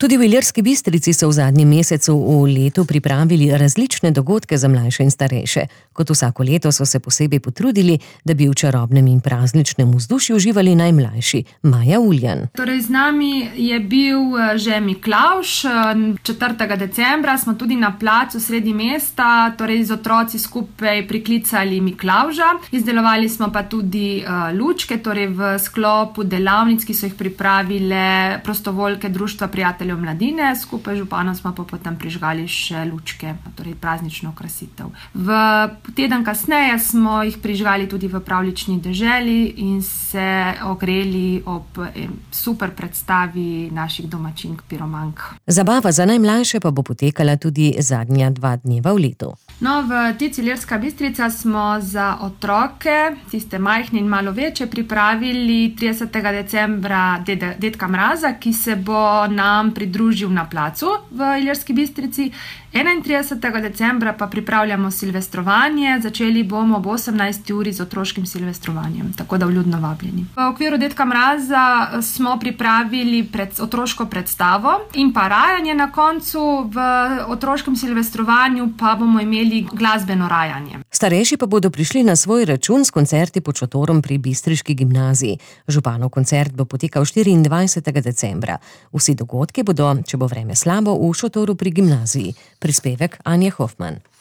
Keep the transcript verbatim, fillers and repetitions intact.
Tudi v Ilirski Bistrici so v zadnjem mesecu v letu pripravili različne dogodke za mlajše in starejše. Kot vsako leto so se posebej potrudili, da bi v čarobnem in prazničnem vzdušju uživali najmlajši. Maja Uljan. Torej, z nami je bil že Miklavž. četrtega decembra smo tudi na placu sredi mesta, torej z otroci skupaj priklicali Miklavža. Izdelovali smo pa tudi uh, lučke, torej v sklopu delavnic, ki so jih pripravile prostovoljke Društva prijateljev mladine, skupaj z županom smo pa potem prižgali še lučke, torej praznično okrasitev. V teden kasneje smo jih prižgali tudi v pravljični deželi in se ogreli ob super predstavi naših domačink piromank. Zabava za najmlajše pa bo potekala tudi zadnja dva dneva v letu. No, v Tici Ilirska Bistrica smo za otroke, tiste majhne in malo večje, pripravili tridesetega decembra dede, dedka Mraza, ki se bo nam pridružil na placu v Ilirski Bistrici. enaintridesetega decembra pa pripravljamo silvestrovanje, začeli bomo ob osemnajsti uri z otroškim silvestrovanjem, tako da vljudno vabljeni. V okviru dedka Mraza smo pripravili pred, otroško predstavo in pa rajanje na koncu. V otroškem silvestrovanju pa bomo imeli glasbeno rajanje. Starejši pa bodo prišli na svoj račun s koncerti pod šotorom pri bistriški gimnaziji. Županov koncert bo potekal štiriindvajsetega decembra. Vsi dogodki bodo, če bo vreme slabo, v šotoru pri gimnaziji. Prispevek Anje Hofman.